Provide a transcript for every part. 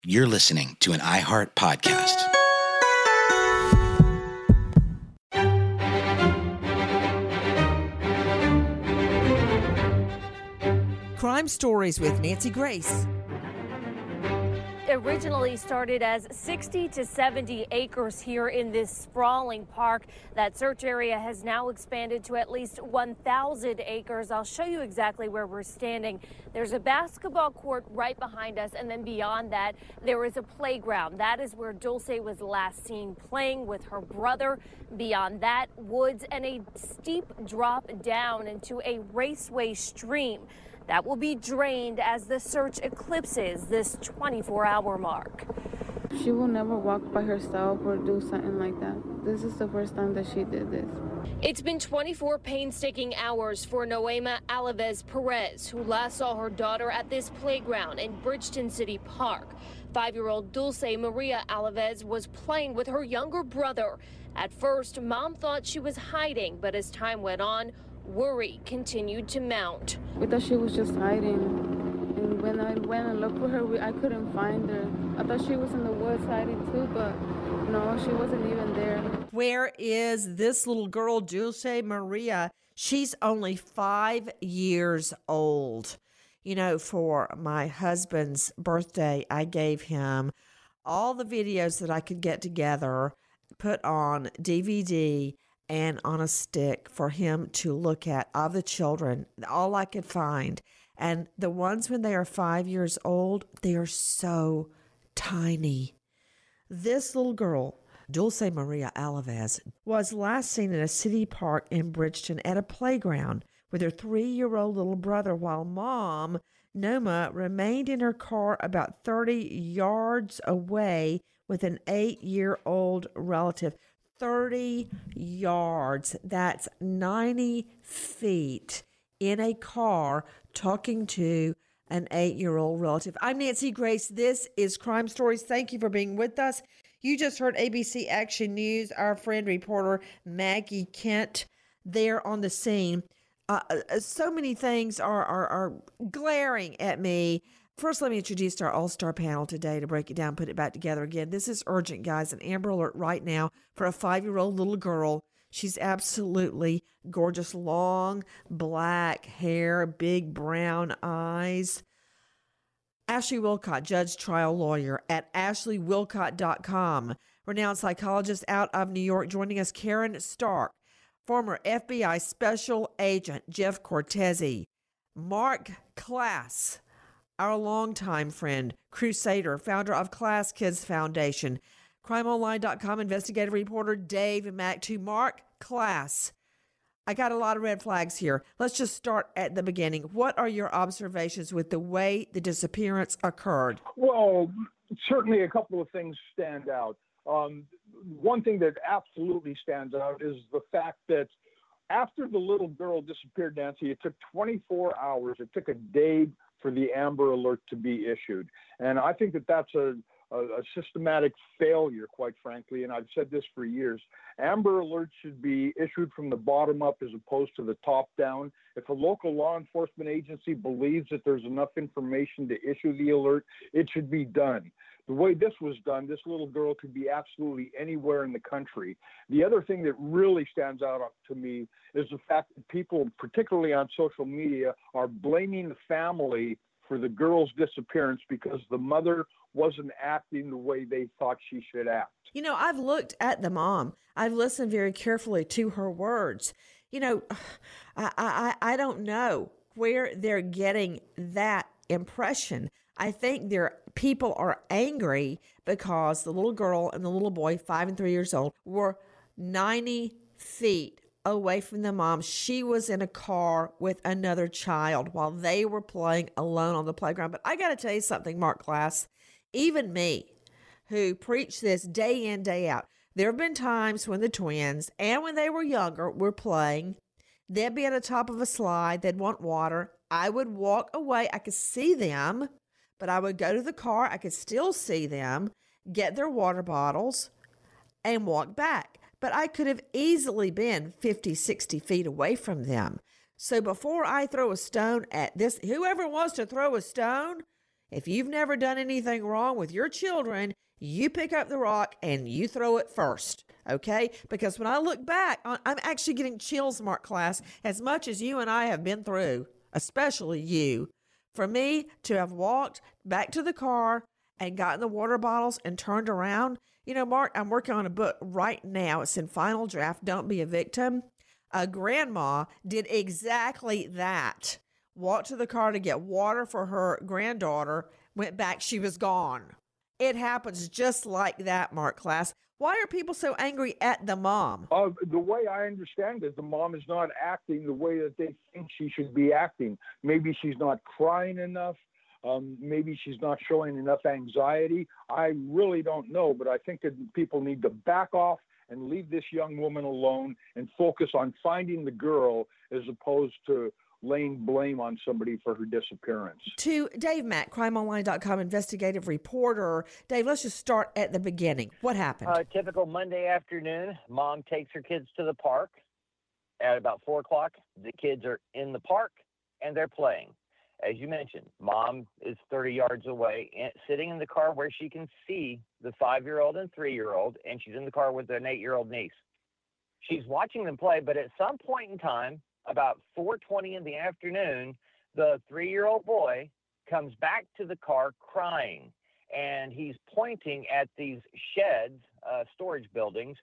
You're listening to an iHeart podcast. Crime Stories with Nancy Grace. Originally started as 60 to 70 acres here in this sprawling park. That search area has now expanded to at least 1,000 acres. I'll show you exactly where we're standing. There's a basketball court right behind us, and then beyond that, there is a playground. That is where Dulce was last seen playing with her brother. Beyond that, woods and a steep drop down into a raceway stream that will be drained as the search eclipses this 24-hour mark. She will never walk by herself or do something like that. This is the first time that she did this. It's been 24 painstaking hours for Noema Alaves Perez, who last saw her daughter at this playground in Bridgeton City Park. 5-year-old Dulce Maria Alaves was playing with her younger brother. At first, mom thought she was hiding, but as time went on, worry continued to mount. We thought she was just hiding, and when I went and looked for her, I couldn't find her. I thought she was in the woods hiding too, but no, she wasn't even there. Where is this little girl, Dulce Maria? She's only 5 years old. You know, for my husband's birthday, I gave him all the videos that I could get together, put on DVD, and on a stick for him to look at of the children, all I could find. And the ones when they are 5 years old, they are so tiny. This little girl, Dulce Maria Alaves, was last seen in a city park in Bridgeton at a playground with her 3-year-old little brother, while mom, Noma, remained in her car about 30 yards away with an 8-year-old relative. 30 yards, that's 90 feet in a car talking to an 8-year-old relative. I'm Nancy Grace. This is Crime Stories. Thank you for being with us. You just heard ABC Action News, our friend reporter Maggie Kent there on the scene. So many things are glaring at me. First, let me introduce our all-star panel today to break it down, put it back together again. This is urgent, guys. An Amber Alert right now for a 5-year-old little girl. She's absolutely gorgeous. Long black hair, big brown eyes. Ashley Wilcott, judge, trial lawyer at ashleywilcott.com. Renowned psychologist out of New York. Joining us, Karen Stark. Former FBI Special Agent Jeff Cortese. Mark Klass, our longtime friend, crusader, founder of Class Kids Foundation, crimeonline.com investigative reporter Dave MacToo. Mark Klass, I got a lot of red flags here. Let's just start at the beginning. What are your observations with the way the disappearance occurred? Well, certainly a couple of things stand out. One thing that absolutely stands out is the fact that after the little girl disappeared, Nancy, it took 24 hours. It took a day for the Amber Alert to be issued. And I think that that's a systematic failure, quite frankly, and I've said this for years. Amber Alerts should be issued from the bottom up as opposed to the top down. If a local law enforcement agency believes that there's enough information to issue the alert, it should be done. The way this was done, this little girl could be absolutely anywhere in the country. The other thing that really stands out to me is the fact that people, particularly on social media, are blaming the family for the girl's disappearance because the mother wasn't acting the way they thought she should act. You know, I've looked at the mom. I've listened very carefully to her words. You know, I don't know where they're getting that impression. I think people are angry because the little girl and the little boy, 5 and 3 years old, were 90 feet away from the mom. She was in a car with another child while they were playing alone on the playground. But I got to tell you something, Mark Klass, even me, who preach this day in, day out, there have been times when the twins, and when they were younger, were playing. They'd be at the top of a slide. They'd want water. I would walk away. I could see them, but I would go to the car. I could still see them, get their water bottles, and walk back. But I could have easily been 50, 60 feet away from them. So before I throw a stone at this, whoever wants to throw a stone, if you've never done anything wrong with your children, you pick up the rock and you throw it first, okay? Because when I look back, I'm actually getting chills, Mark Class, as much as you and I have been through, especially you. For me to have walked back to the car and gotten the water bottles and turned around, you know, Mark, I'm working on a book right now. It's in final draft, Don't Be a Victim. A grandma did exactly that. Walked to the car to get water for her granddaughter, went back, she was gone. It happens just like that, Mark Class. Why are people so angry at the mom? The way I understand it, the mom is not acting the way that they think she should be acting. Maybe she's not crying enough. Maybe she's not showing enough anxiety. I really don't know, but I think that people need to back off and leave this young woman alone and focus on finding the girl as opposed to laying blame on somebody for her disappearance. To Dave Mack, crimeonline.com investigative reporter. Dave, let's just start at the beginning. What happened? Typical Monday afternoon, mom takes her kids to the park at about 4 o'clock. The kids are in the park and they're playing. As you mentioned, mom is 30 yards away, sitting in the car where she can see the 5-year-old and 3-year-old, and she's in the car with an 8-year-old niece. She's watching them play, but at some point in time, about 4:20 in the afternoon, the 3-year-old boy comes back to the car crying, and he's pointing at these sheds, storage buildings,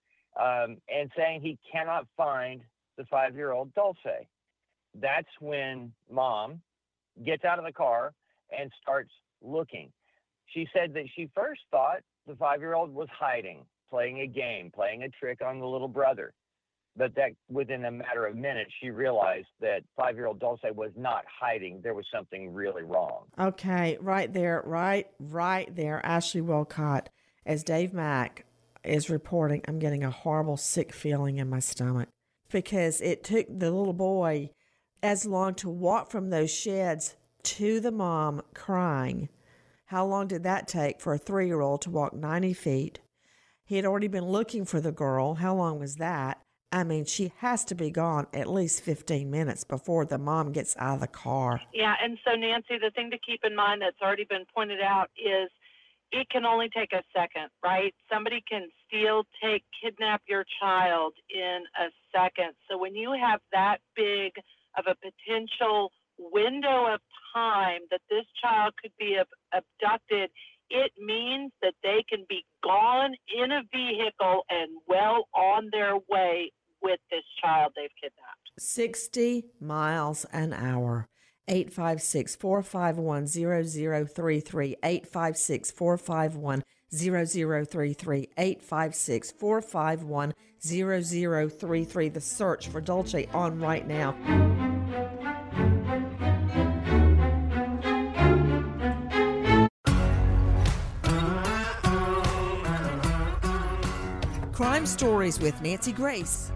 and saying he cannot find the 5-year-old Dulce. That's when mom gets out of the car and starts looking. She said that she first thought the 5-year-old was hiding, playing a game, playing a trick on the little brother. But that within a matter of minutes, she realized that 5-year-old Dulce was not hiding. There was something really wrong. Okay, right there, right there. Ashley Wilcott, as Dave Mack is reporting, I'm getting a horrible sick feeling in my stomach because it took the little boy as long to walk from those sheds to the mom crying. How long did that take for a 3-year-old to walk 90 feet? He had already been looking for the girl. How long was that? I mean, she has to be gone at least 15 minutes before the mom gets out of the car. Yeah, and so, Nancy, the thing to keep in mind that's already been pointed out is it can only take a second, right? Somebody can steal, kidnap your child in a second. So when you have that big of a potential window of time that this child could be abducted, it means that they can be gone in a vehicle and well on their way with this child they've kidnapped. 60 miles an hour. 856-451-0033. 856-451-0033. 856-451-0033. The search for Dulce on right now. Crime Stories with Nancy Grace.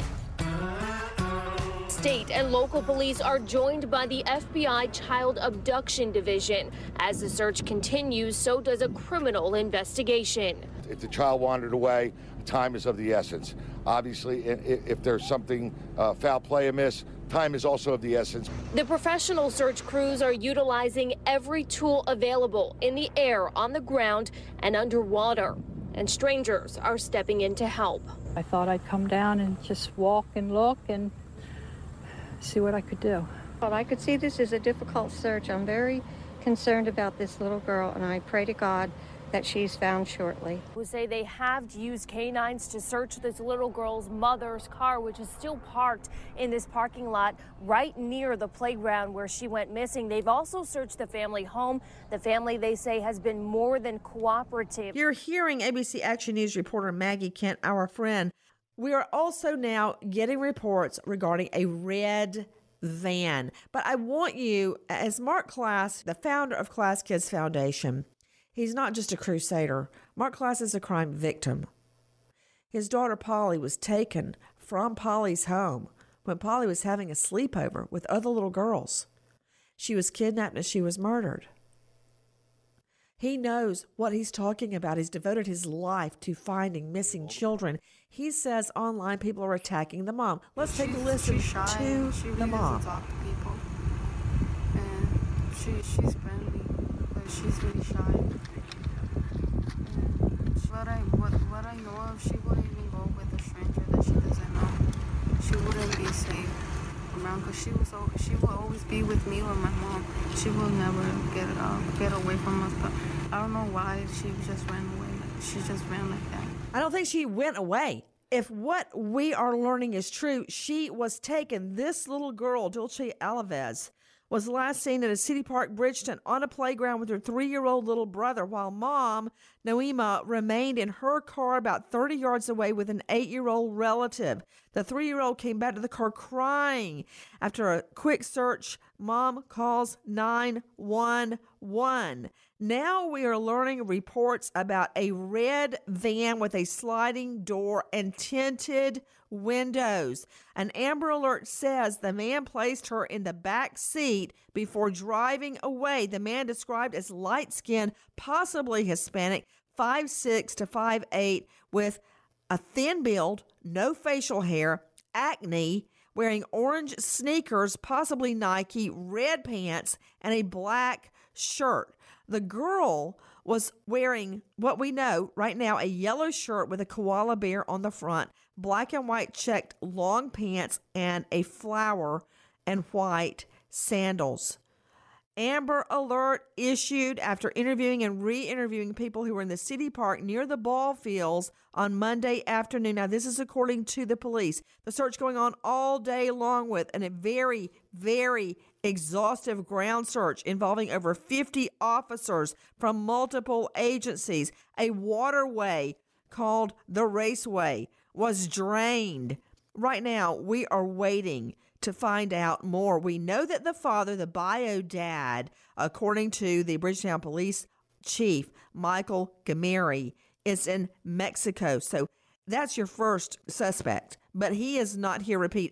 State and local police are joined by the FBI Child Abduction Division. As the search continues, so does a criminal investigation. If the child wandered away, time is of the essence. Obviously, if there's something foul play amiss, time is also of the essence. The professional search crews are utilizing every tool available in the air, on the ground, and underwater. And strangers are stepping in to help. I thought I'd come down and just walk and look and see what I could do. Well, I could see this is a difficult search. I'm very concerned about this little girl, and I pray to God that she's found shortly. Who say they have used canines to search this little girl's mother's car, which is still parked in this parking lot right near the playground where she went missing. They've also searched the family home. The family, they say, has been more than cooperative. You're hearing ABC Action News reporter Maggie Kent, our friend. We are also now getting reports regarding a red van. But I want you, as Mark Class, the founder of Class Kids Foundation, he's not just a crusader. Mark Class is a crime victim. His daughter Polly was taken from Polly's home when Polly was having a sleepover with other little girls. She was kidnapped and she was murdered. He knows what he's talking about. He's devoted his life to finding missing children. He says online people are attacking the mom. Let's take a listen to the mom. Talk to people. And she's friendly. But she's really shy. What I know of, she wouldn't even go with a stranger that she doesn't know. She wouldn't be safe around because she will always be with me or my mom. She will never get away from us. But I don't know why she just ran away. She just ran like that. I don't think she went away. If what we are learning is true, she was taken. This little girl, Dulce Alves, was last seen at a city park, Bridgeton, on a playground with her 3-year-old little brother, while mom, Noema, remained in her car about 30 yards away with an 8-year-old relative. The 3-year-old came back to the car crying. After a quick search, mom calls 911. Now we are learning reports about a red van with a sliding door and tinted windows. An Amber Alert says the man placed her in the back seat before driving away. The man, described as light-skinned, possibly Hispanic, 5'6" to 5'8", with a thin build, no facial hair, acne, wearing orange sneakers, possibly Nike, red pants, and a black shirt. The girl was wearing what we know right now, a yellow shirt with a koala bear on the front, black and white checked long pants, and a flower and white sandals. Amber Alert issued after interviewing and re-interviewing people who were in the city park near the ball fields on Monday afternoon. Now, this is according to the police. The search going on all day long with a very, very exhaustive ground search involving over 50 officers from multiple agencies. A waterway called the Raceway was drained. Right now, we are waiting to find out more. We know that the father, the bio dad, according to the Bridgetown Police Chief, Michael Gameri, is in Mexico. So that's your first suspect. But he is not here. Repeat,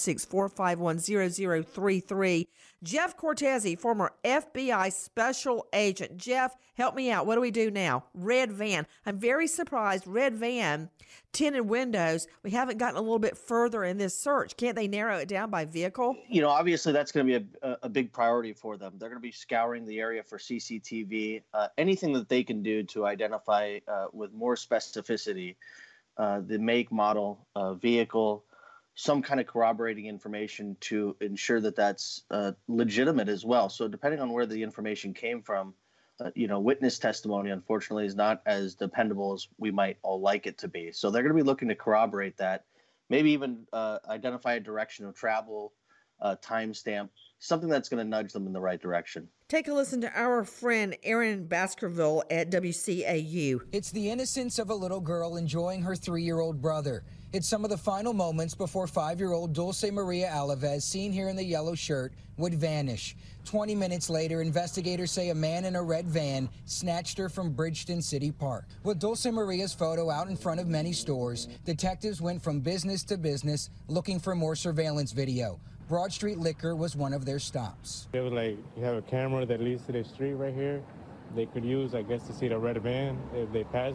856-451-0033. Jeff Cortese, former FBI special agent. Jeff, help me out. What do we do now? Red van. I'm very surprised. Red van, tinted windows. We haven't gotten a little bit further in this search. Can't they narrow it down by vehicle? You know, obviously that's going to be a big priority for them. They're going to be scouring the area for CCTV, anything that they can do to identify with more specificity the make, model, vehicle, some kind of corroborating information to ensure that that's legitimate as well. So depending on where the information came from, witness testimony, unfortunately, is not as dependable as we might all like it to be. So they're going to be looking to corroborate that, maybe even identify a direction of travel, timestamp, something that's going to nudge them in the right direction. Take a listen to our friend Aaron Baskerville at WCAU. It's the innocence of a little girl enjoying her 3-year-old brother. It's some of the final moments before 5-year-old Dulce Maria Alves, seen here in the yellow shirt, would vanish. 20 minutes later, investigators say a man in a red van snatched her from Bridgeton City Park. With Dulce Maria's photo out in front of many stores, detectives went from business to business looking for more surveillance video. Broad Street Liquor was one of their stops. It was like, you have a camera that leads to the street right here. They could use, I guess, to see the red van if they passed,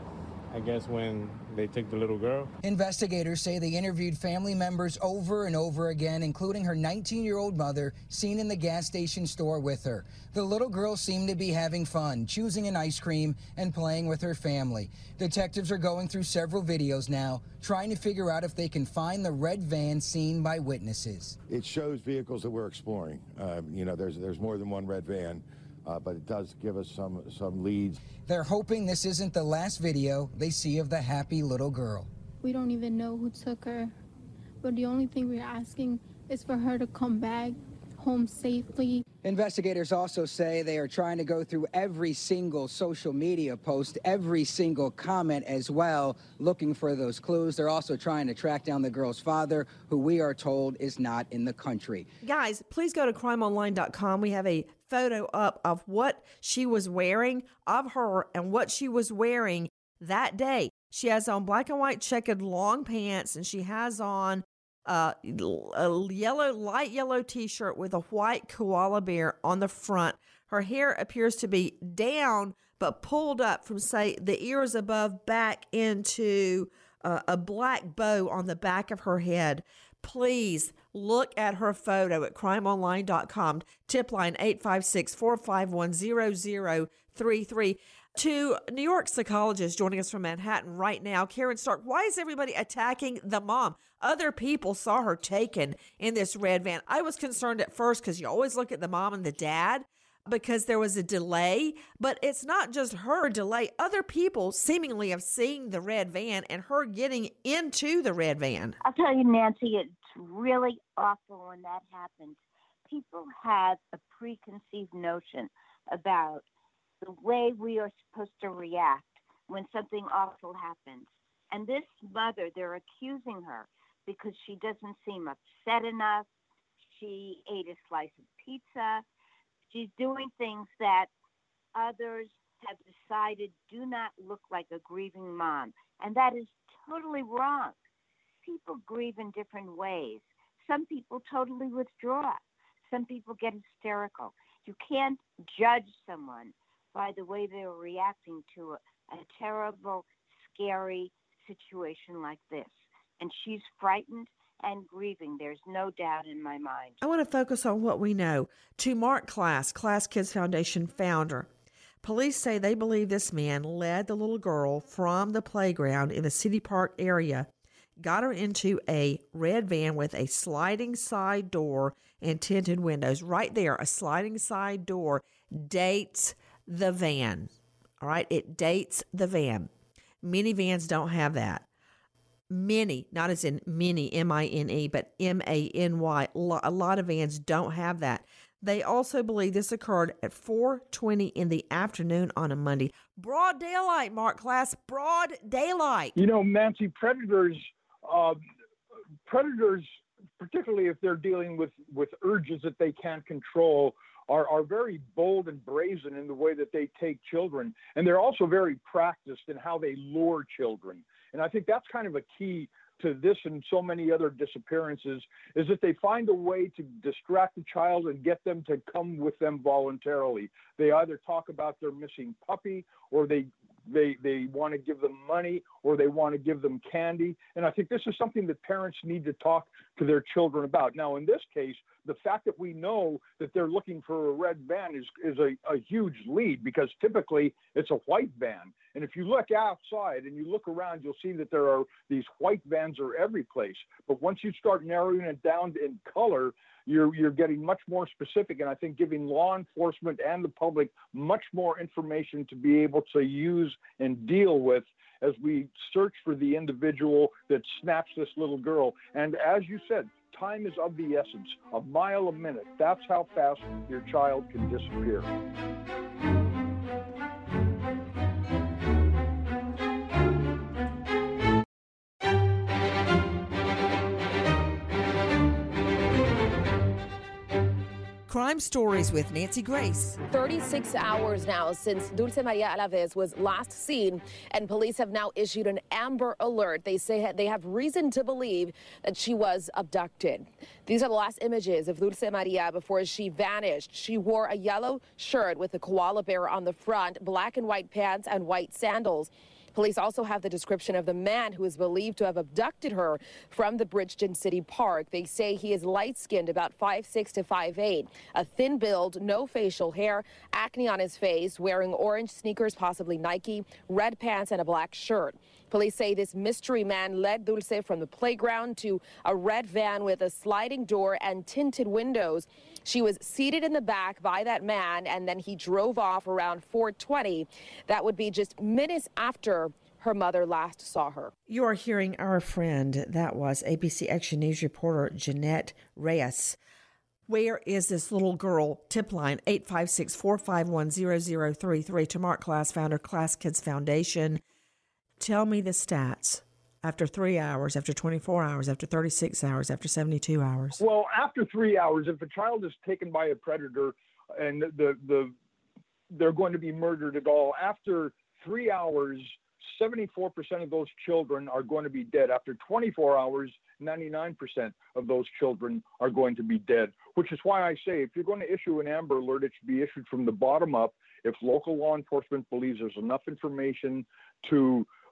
I guess, when they took the little girl. Investigators say they interviewed family members over and over again, including her 19-year-old mother, seen in the gas station store with her. The little girl seemed to be having fun, choosing an ice cream and playing with her family. Detectives are going through several videos now, trying to figure out if they can find the red van seen by witnesses. It shows vehicles that we're exploring. There's more than one red van. But it does give us some leads. They're hoping this isn't the last video they see of the happy little girl. We don't even know who took her, but the only thing we're asking is for her to come back home safely. Investigators also say they are trying to go through every single social media post, every single comment as well, looking for those clues. They're also trying to track down the girl's father, who we are told is not in the country. Guys, please go to crimeonline.com. We have a photo up of what she was wearing, of her, and what she was wearing that day. She has on black and white checkered long pants, and she has on a light yellow t-shirt with a white koala bear on the front. Her hair appears to be down but pulled up from, say, the ears above back into a black bow on the back of her head. Please look at her photo at crimeonline.com. Tip line 856-451-0033. To New York psychologist joining us from Manhattan right now, Karen Stark. Why is everybody attacking the mom? Other people saw her taken in this red van. I was concerned at first because you always look at the mom and the dad because there was a delay, but it's not just her delay. Other people seemingly have seen the red van and her getting into the red van. I'll tell you, Nancy, it's really awful when that happens. People have a preconceived notion about the way we are supposed to react when something awful happens. And this mother, they're accusing her because she doesn't seem upset enough. She ate a slice of pizza. She's doing things that others have decided do not look like a grieving mom. And that is totally wrong. People grieve in different ways. Some people totally withdraw. Some people get hysterical. You can't judge someone by the way they're reacting to a terrible, scary situation like this. And she's frightened and grieving. There's no doubt in my mind. I want to focus on what we know. To Mark Klass, Klass Kids Foundation founder, police say they believe this man led the little girl from the playground in the City Park area, got her into a red van with a sliding side door and tinted windows. Right there, a sliding side door dates the van. All right, it dates the van. Many vans don't have that. Many, not as in many, M-I-N-E, but M-A-N-Y. A lot of vans don't have that. They also believe this occurred at 4:20 in the afternoon on a Monday. Broad daylight, Mark Klass, broad daylight. You know, Nancy, predators, particularly if they're dealing with urges that they can't control, are very bold and brazen in the way that they take children. And they're also very practiced in how they lure children. And I think that's kind of a key to this and so many other disappearances, is that they find a way to distract the child and get them to come with them voluntarily. They either talk about their missing puppy, or they want to give them money, or they want to give them candy. And I think this is something that parents need to talk to their children about. Now, in this case, the fact that we know that they're looking for a red van is a huge lead, because typically it's a white van. And if you look outside and you look around, you'll see that there are these white vans are every place. But once you start narrowing it down in color, you're getting much more specific, and I think giving law enforcement and the public much more information to be able to use and deal with as we search for the individual that snaps this little girl. And as you said, time is of the essence. A mile a minute. That's how fast your child can disappear. Crime Stories with Nancy Grace. 36 hours now since Dulce Maria Alaves was last seen, and police have now issued an Amber Alert. They say they have reason to believe that she was abducted. These are the last images of Dulce Maria before she vanished. She wore a yellow shirt with a koala bear on the front, black and white pants, and white sandals. Police also have the description of the man who is believed to have abducted her from the Bridgeton City Park. They say he is light-skinned, about 5'6" to 5'8", a thin build, no facial hair, acne on his face, wearing orange sneakers, possibly Nike, red pants, and a black shirt. Police say this mystery man led Dulce from the playground to a red van with a sliding door and tinted windows. She was seated in the back by that man, and then he drove off around 4:20. That would be just minutes after her mother last saw her. You are hearing our friend. That was ABC Action News reporter Jeanette Reyes. Where is this little girl? Tip line 856-451-0033 to Mark Klass, founder, Klass Kids Foundation. Tell me the stats. After 3 hours, after 24 hours, after 36 hours, after 72 hours. Well, after 3 hours, if a child is taken by a predator and they're going to be murdered at all, after 3 hours, 74% of those children are going to be dead. After 24 hours, 99% of those children are going to be dead, which is why I say if you're going to issue an Amber Alert, it should be issued from the bottom up. If local law enforcement believes there's enough information to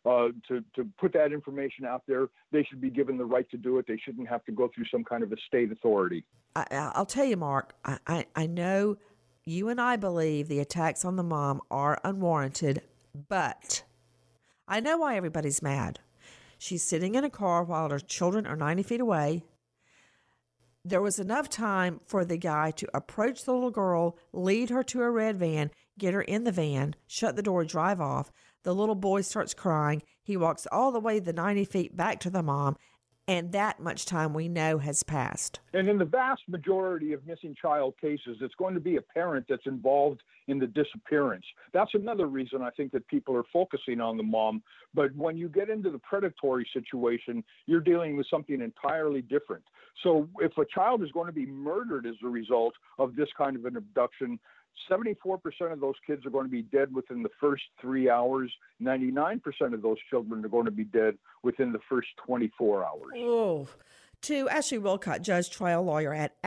to put that information out there. They should be given the right to do it. They shouldn't have to go through some kind of a state authority. I'll tell you, Mark, I know you and I believe the attacks on the mom are unwarranted, but I know why everybody's mad. She's sitting in a car while her children are 90 feet away. There was enough time for the guy to approach the little girl, lead her to a red van, get her in the van, shut the door, drive off. The little boy starts crying. He walks all the way the 90 feet back to the mom, and that much time we know has passed. And in the vast majority of missing child cases, it's going to be a parent that's involved in the disappearance. That's another reason I think that people are focusing on the mom. But when you get into the predatory situation, you're dealing with something entirely different. So if a child is going to be murdered as a result of this kind of an abduction, 74% of those kids are going to be dead within the first 3 hours. 99% of those children are going to be dead within the first 24 hours. Oh, to Ashley Wilcott, judge, trial lawyer at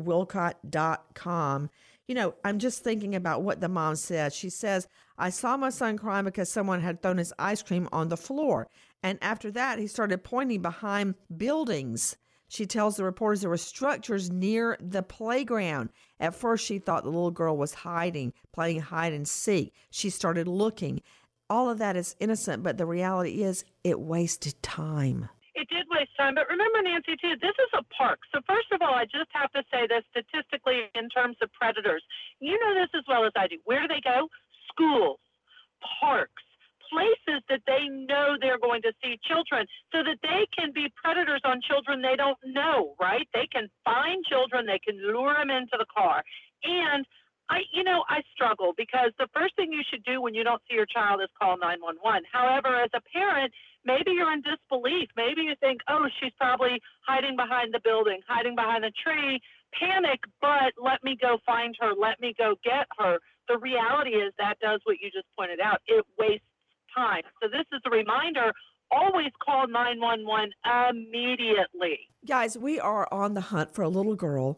ashleywilcott.com. You know, I'm just thinking about what the mom said. She says, I saw my son crying because someone had thrown his ice cream on the floor. And after that, he started pointing behind buildings. She tells the reporters there were structures near the playground. At first, she thought the little girl was hiding, playing hide and seek. She started looking. All of that is innocent, but the reality is it wasted time. It did waste time, but remember, Nancy, too, this is a park. So first of all, I just have to say that statistically in terms of predators, you know this as well as I do. Where do they go? Schools, parks, places that they know they're going to see children so that they can be predators on children they don't know, right? They can find children, they can lure them into the car. And I struggle because the first thing you should do when you don't see your child is call 911. However, as a parent, maybe you're in disbelief. Maybe you think, oh, she's probably hiding behind the building, hiding behind a tree. Panic, but let me go find her. Let me go get her. The reality is that does what you just pointed out. It wastes time. So this is a reminder, always call 911 immediately. Guys, we are on the hunt for a little girl.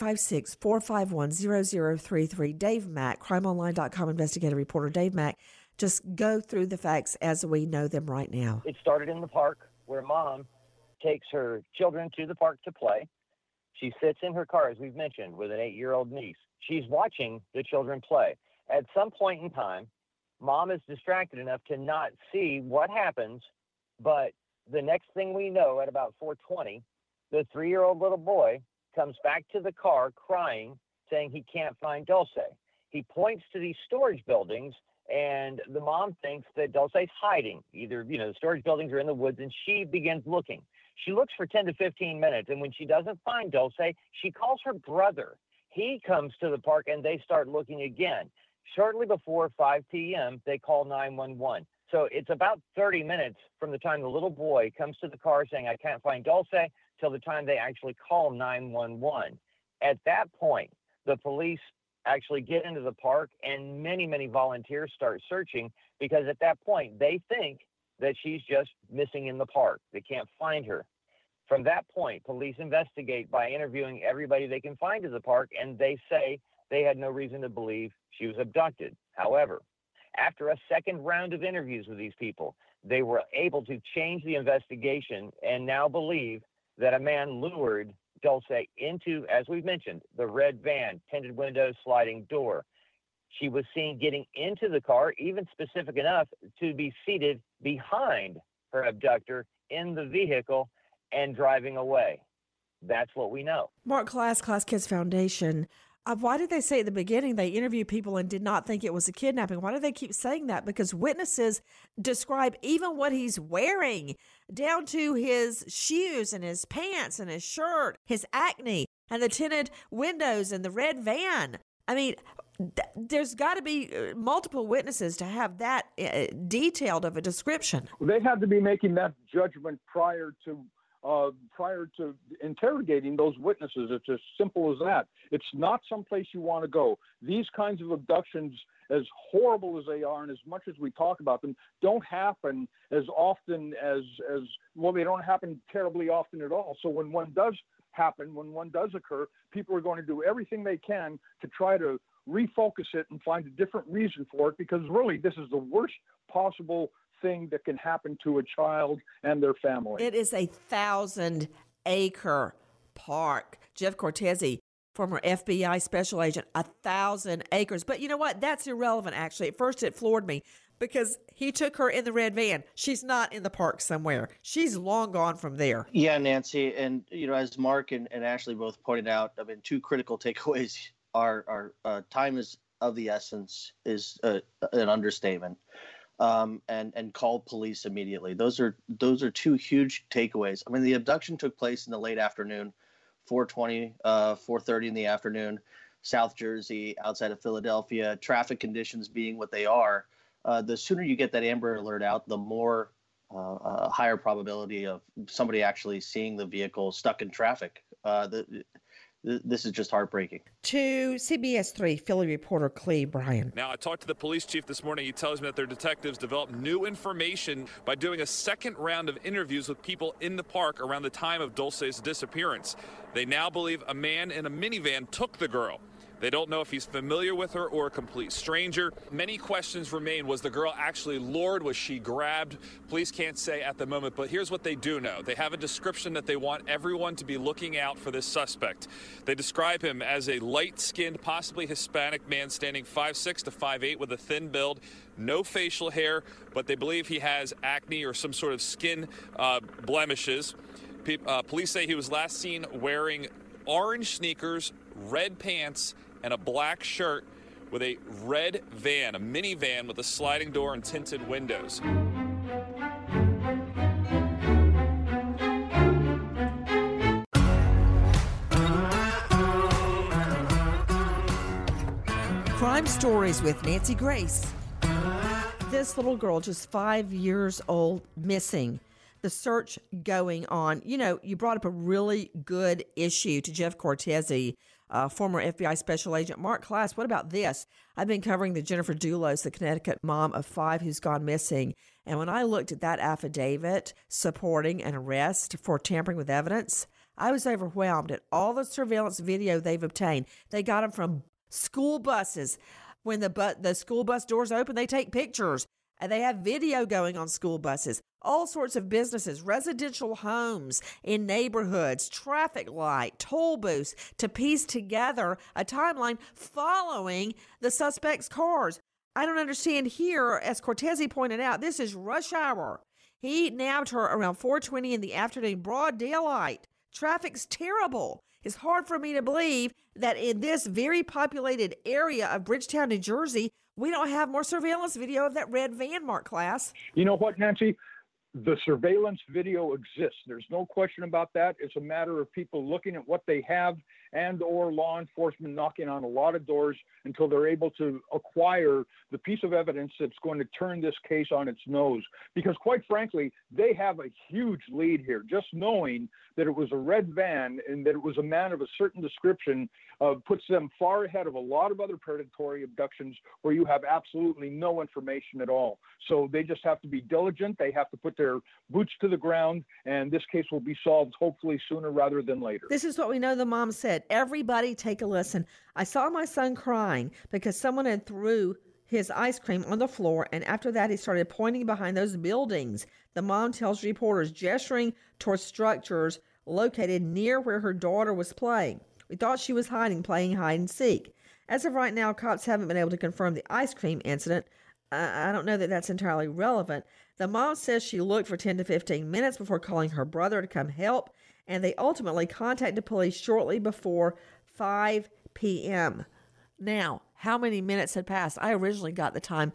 856-451-0033. Dave Mack, crimeonline.com investigative reporter Dave Mack. Just go through the facts as we know them right now. It started in the park where mom takes her children to the park to play. She sits in her car, as we've mentioned, with an 8-year-old niece. She's watching the children play. At some point in time, mom is distracted enough to not see what happens, but the next thing we know, at about 4:20, the 3-year-old little boy comes back to the car crying, saying he can't find Dulce. He points to these storage buildings, and the mom thinks that Dulce's hiding. Either, the storage buildings are in the woods, and she begins looking. She looks for 10 to 15 minutes, and when she doesn't find Dulce, she calls her brother. He comes to the park, and they start looking again. Shortly before 5 p.m., they call 911. So it's about 30 minutes from the time the little boy comes to the car saying, I can't find Dulce, till the time they actually call 911. At that point, the police actually get into the park, and many, many volunteers start searching because at that point, they think that she's just missing in the park. They can't find her. From that point, police investigate by interviewing everybody they can find in the park, and they say they had no reason to believe she was abducted. However, after a second round of interviews with these people, they were able to change the investigation and now believe that a man lured Dulce into, as we've mentioned, the red van, tinted windows, sliding door. She was seen getting into the car, even specific enough to be seated behind her abductor in the vehicle and driving away. That's what we know. Mark Class Kids Foundation. Why did they say at the beginning they interviewed people and did not think it was a kidnapping? Why do they keep saying that? Because witnesses describe even what he's wearing, down to his shoes and his pants and his shirt, his acne, and the tinted windows and the red van. I mean, there's got to be multiple witnesses to have that detailed of a description. They had to be making that judgment prior to interrogating those witnesses. It's as simple as that. It's not someplace you want to go. These kinds of abductions, as horrible as they are and as much as we talk about them, don't happen as often as they don't happen terribly often at all. So when one does happen, when one does occur, people are going to do everything they can to try to refocus it and find a different reason for it, because really this is the worst possible thing that can happen to a child and their family. It is a 1,000-acre park. Jeff Cortese, former FBI special agent, 1,000 acres. But you know what? That's irrelevant, actually. At first, it floored me because he took her in the red van. She's not in the park somewhere. She's long gone from there. Yeah, Nancy. And, as Mark and Ashley both pointed out, I mean, two critical takeaways are time is of the essence is an understatement. And call police immediately. Those are two huge takeaways. I mean, the abduction took place in the late afternoon, 4:30 in the afternoon, South Jersey, outside of Philadelphia. Traffic conditions being what they are, the sooner you get that Amber Alert out, the more higher probability of somebody actually seeing the vehicle stuck in traffic. This is just heartbreaking. To CBS 3 Philly reporter Cleve Bryan. Now, I talked to the police chief this morning. He tells me that their detectives developed new information by doing a second round of interviews with people in the park around the time of Dulce's disappearance. They now believe a man in a minivan took the girl. They don't know if he's familiar with her or a complete stranger. Many questions remain. Was the girl actually lured? Was she grabbed? Police can't say at the moment, but here's what they do know. They have a description that they want everyone to be looking out for this suspect. They describe him as a light-skinned, possibly Hispanic man standing 5'6" to 5'8" with a thin build, no facial hair, but they believe he has acne or some sort of skin blemishes. Police say he was last seen wearing orange sneakers, red pants, and a black shirt with a red van, a minivan with a sliding door and tinted windows. Crime Stories with Nancy Grace. This little girl, just 5 years old, missing. The search going on. You brought up a really good issue to Jeff Cortese, former FBI special agent. Mark Klass, what about this? I've been covering the Jennifer Dulos, the Connecticut mom of 5 who's gone missing. And when I looked at that affidavit supporting an arrest for tampering with evidence, I was overwhelmed at all the surveillance video they've obtained. They got them from school buses. When the school bus doors open, they take pictures. And they have video going on school buses, all sorts of businesses, residential homes in neighborhoods, traffic light, toll booths, to piece together a timeline following the suspect's cars. I don't understand here, as Cortese pointed out, this is rush hour. He nabbed her around 4:20 in the afternoon, broad daylight. Traffic's terrible. It's hard for me to believe that in this very populated area of Bridgetown, New Jersey, we don't have more surveillance video of that red van, Mark Klass. You know what, Nancy? The surveillance video exists. There's no question about that. It's a matter of people looking at what they have and or law enforcement knocking on a lot of doors until they're able to acquire the piece of evidence that's going to turn this case on its nose. Because quite frankly, they have a huge lead here. Just knowing that it was a red van and that it was a man of a certain description puts them far ahead of a lot of other predatory abductions where you have absolutely no information at all. So they just have to be diligent. They have to put their boots to the ground, and this case will be solved hopefully sooner rather than later. This is what we know the mom said. Everybody take a listen. I saw my son crying because someone had threw his ice cream on the floor, and after that he started pointing behind those buildings. The mom tells reporters, gesturing towards structures located near where her daughter was playing. We thought she was hiding, playing hide and seek. As of right now, cops haven't been able to confirm the ice cream incident. I don't know that that's entirely relevant. The mom says she looked for 10 to 15 minutes before calling her brother to come help, and they ultimately contacted police shortly before 5 p.m. Now, how many minutes had passed? I originally got the time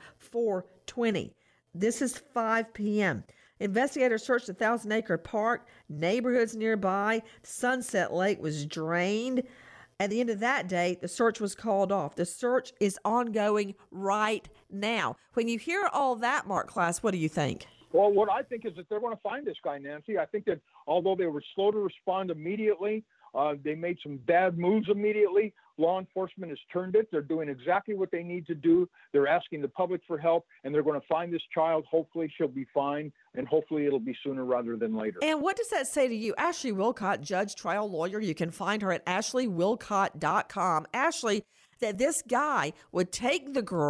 4:20. This is 5 p.m. Investigators searched the 1,000-acre park, neighborhoods nearby. Sunset Lake was drained. At the end of that day, the search was called off. The search is ongoing right now. When you hear all that, Mark Klass, what do you think? Well, what I think is that they're going to find this guy, Nancy. I think that although they were slow to respond immediately, they made some bad moves immediately. Law enforcement has turned it. They're doing exactly what they need to do. They're asking the public for help, and they're going to find this child. Hopefully she'll be fine, and hopefully it'll be sooner rather than later. And what does that say to you? Ashley Wilcott, judge, trial lawyer. You can find her at ashleywilcott.com. Ashley, that this guy would take the girl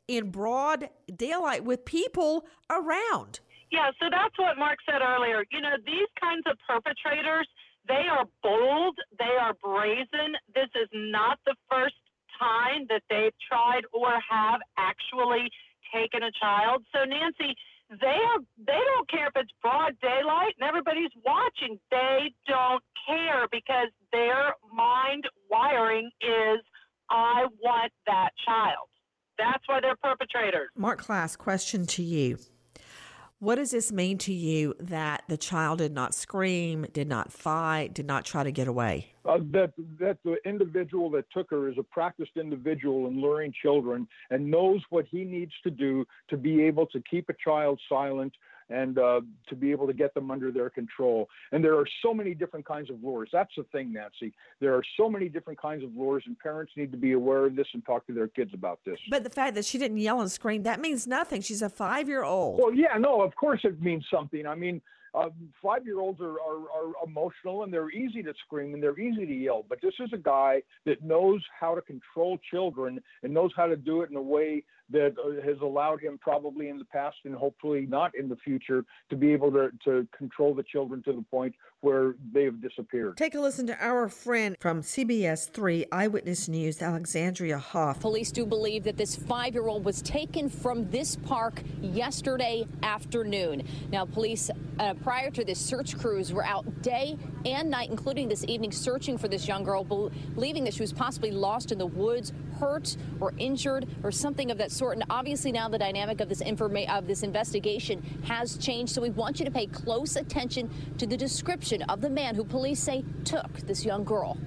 in broad daylight with people around. Yeah, so that's what Mark said earlier. You know, these kinds of perpetrators, they are bold, they are brazen. This is not the first time that they've tried or have actually taken a child. So, Nancy, they don't care if it's broad daylight and everybody's watching. They don't care because their mind wiring is, I want that child. That's why they're perpetrators. Mark Klass, question to you. What does this mean to you that the child did not scream, did not fight, did not try to get away? That the individual that took her is a practiced individual in luring children and knows what he needs to do to be able to keep a child silent and to be able to get them under their control. And there are so many different kinds of lures. That's the thing, Nancy. There are so many different kinds of lures, and parents need to be aware of this and talk to their kids about this. But the fact that she didn't yell and scream, that means nothing. She's a 5-year-old. Well, yeah, no, of course it means something. I mean, 5-year-olds are emotional, and they're easy to scream and they're easy to yell. But this is a guy that knows how to control children and knows how to do it in a way that has allowed him probably in the past and hopefully not in the future to be able to control the children to the point where they have disappeared. Take a listen to our friend from CBS 3 Eyewitness News, Alexandria Hoff. Police do believe that this 5-year-old was taken from this park yesterday afternoon. Now, police, prior to this search crews, were out day and night, including this evening, searching for this young girl, believing that she was possibly lost in the woods, hurt or injured or something of that sort. And obviously now the dynamic of this investigation has changed. So we want you to pay close attention to the description of the man who police say took this young girl.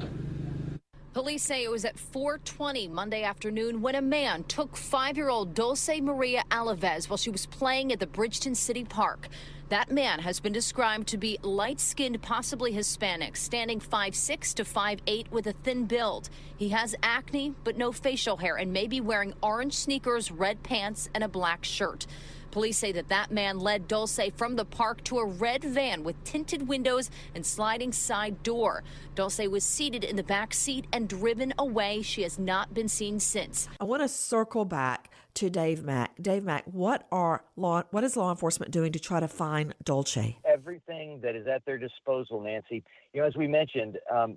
Police say it was at 4:20 Monday afternoon when a man took 5-year-old Dulce Maria Alaves while she was playing at the Bridgeton City Park. That man has been described to be light-skinned, possibly Hispanic, standing 5'6" to 5'8" with a thin build. He has acne, but no facial hair, and may be wearing orange sneakers, red pants, and a black shirt. Police say that man led Dulce from the park to a red van with tinted windows and sliding side door. Dulce was seated in the back seat and driven away. She has not been seen since. I want to circle back to Dave Mack. Dave Mack, what is law enforcement doing to try to find Dulce? Everything that is at their disposal, Nancy. You know, as we mentioned,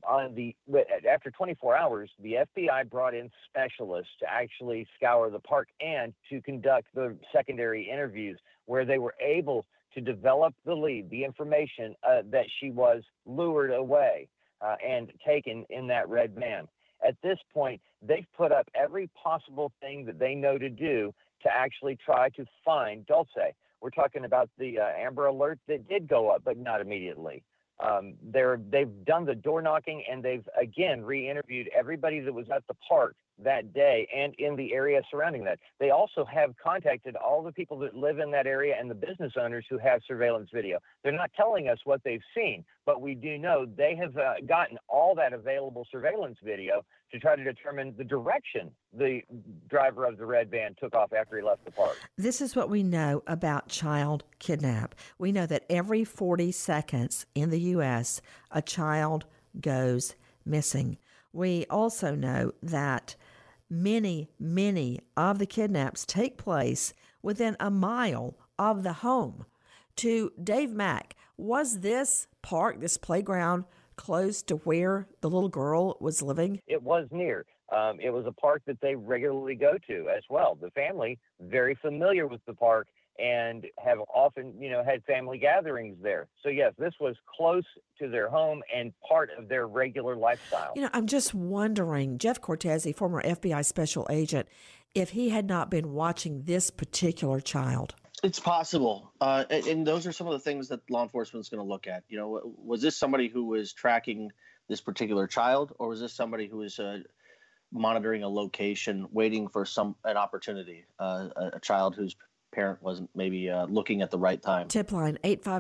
after 24 hours, the FBI brought in specialists to actually scour the park and to conduct the secondary interviews where they were able to develop the lead, the information that she was lured away and taken in that red van. At this point, they've put up every possible thing that they know to do to actually try to find Dulce. We're talking about the Amber Alert that did go up, but not immediately. They've done the door knocking, and they've, again, re-interviewed everybody that was at the park that day and in the area surrounding that. They also have contacted all the people that live in that area and the business owners who have surveillance video. They're not telling us what they've seen, but we do know they have gotten all that available surveillance video to try to determine the direction the driver of the red van took off after he left the park. This is what we know about child kidnap. We know that every 40 seconds in the U.S., a child goes missing. We also know that many of the kidnaps take place within a mile of the home. To Dave Mack, was this park, this playground, close to where the little girl was living? It was near. It was a park that they regularly go to as well. The family, very familiar with the park and have often, had family gatherings there. So, yes, this was close to their home and part of their regular lifestyle. I'm just wondering, Jeff Cortese, former FBI special agent, if he had not been watching this particular child. It's possible. And those are some of the things that law enforcement is going to look at. Was this somebody who was tracking this particular child, or was this somebody who was monitoring a location, waiting for an opportunity, a child whose parent wasn't maybe looking at the right time? Tip line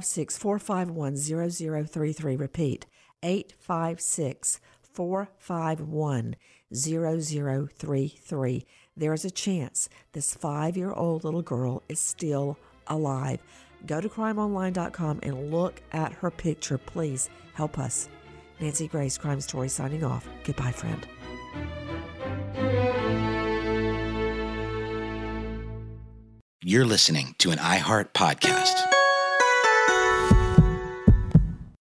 856-451-0033. Repeat, 856-451-0033. There is a chance this 5-year-old little girl is still alive. Go to crimeonline.com and look at her picture. Please help us. Nancy Grace, Crime Story, signing off. Goodbye, friend. You're listening to an iHeart podcast.